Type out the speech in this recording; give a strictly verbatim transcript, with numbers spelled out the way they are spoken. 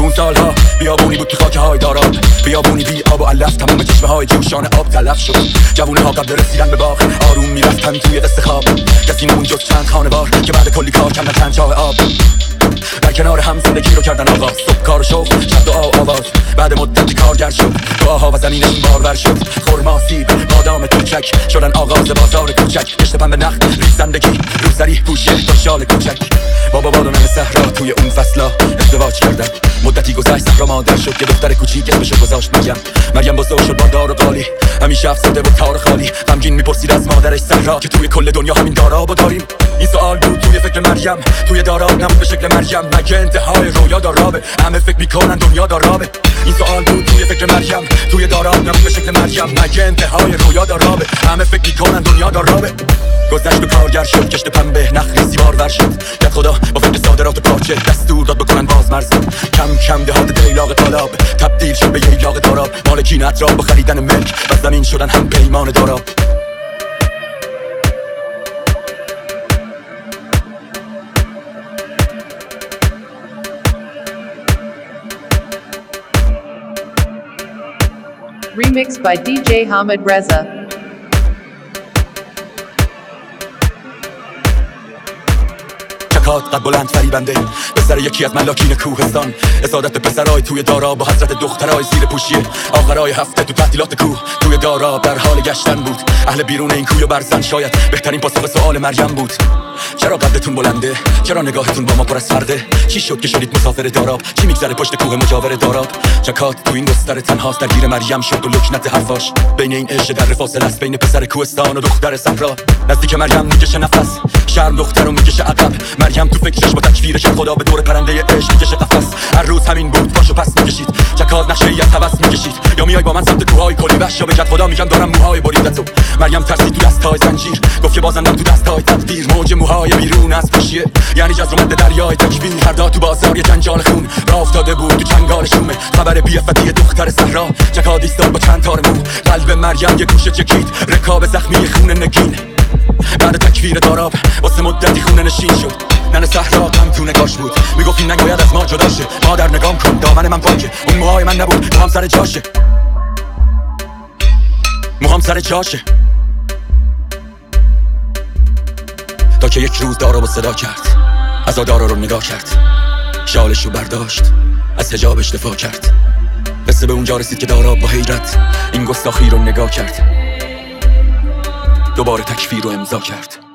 اون سالها بیابونی بود تو خاک های داراب، بیابونی بی آب و علف، تمام چشمه های جوشان آب تلف شد. جوونه ها قبل رسیدن به باغ آروم میرفتن توی قصه خواب، کسی نمون جز چند خانوار که بعد کلی کار کندن چند چاه آب. در کنار هم زندگی رو کردن آغاز، صبح کار و شغل، شب دعا و آواز. بعد مدتی کارگر شد، دعاها و زمینشون بارور شد. خرما، سیب، بادام کوچک شدن آغاز بازار کوچک. کشت پنبه نخل، ریزندگی، روسری، پوشه تا شال کوچک. بابا بادو نم صحرا توی اون فصلا ازدواج کردن. مدتی گذشت صحرا مادر شد، یه دختر کوچیک اسمشو گذاشت مریم. مریم بزرگ شد با دار و قالی، همیشه افسرده و تار خالی. غمگین میپرسید از مادرش صحرا که توی کل دنیا همین دارابو داریم. این سوال بود توی فکر مریم، توی داراب نبود به شکل مریم. مگه انتهای رویا دارابه؟ همه فکر میکنن دنیا دارابه. این سوال بود توی فکر مریم، توی داراب نبود به شکل مریم. مگه انتهای رویا دارابه؟ همه فکر میکنن دنیا دارابه. گذشت و کارگر شد، کشت پنبه نخل سیبار ور شد. ید خدا با فکر صادرات پاچه دستور داد بکنن باز مرز. کم کم دهات دیلاق طالب تبدیل شد به یه یاغ داراب. مالکین اطراف با خریدن ملک و زمین شدن هم پیمان داراب. Remixed by دی جی Hamid Reza. قد بلند فریبنده پسر یکی از ملاکین کوهستان، اسادت پسرای توی داراب با حضرت دخترای زیر پوشیه. آخرای هفته تو تعطیلات کوه توی داراب در حال گشتن بود. اهل بیرون این کوی و برزن شاید بهترین پاسخ سوال مریم بود. چرا قدتون بلنده؟ چرا نگاهتون با ما پر از فرده؟ چی شد که شدید مسافر داراب؟ چی میگذره پشت کوه مجاور داراب؟ چکات تو این گستر تنهاست درگیر مریم شد و لکنت حرفاش. بین این عشق در فاصله است بین پسر کوهستان و دختر صحرا. نزدیک مریم میکشه نفس، شرم دخترو میکشه عقب. مریم تو فکرش با تکفیرش خدا به دور پرنده عشق میکشه قفس. هر روز همین بود پاشو پس میکشید، چکات نقشه ای از هوس میکشید. یا میای با من سمت کوههای کلی وحش، یا بجد خدا میگم دارم موهای بریدتو. مریم ترسی تو دستای زنجیر، گفت که بازندم تو دستای تقدیر. موج موهای بیرون از پشیه یعنی جزرومت دریای تکفیر. فردا تو بازار یه جنجال خون راه افتاده بود تو چنگال شومه. خبر بی‌عفتی دختر صحرا، چکاد ایستاد با چند تار مو. قلب مریم یه گوشه چکید، رکاب زخمی خون نگین. بعد تکفیر داراب واسه مدتی خونه نشین شد. نن صحرا هم تو نگاش بود، میگفت این ننگ باید از ما جدا شه. مادر نگام کن دامن من پاکه، اون موهای من نبود موهام سر جاشه. موهام سر جاشه. تا که یک روز دارا با صدا کرد، از دارا رو نگاه کرد، شالش رو برداشت، از حجابش دفاع کرد. قصه به اونجا رسید که دارا با حیرت این گستاخی رو نگاه کرد، دوباره تکفیر رو امضا کرد.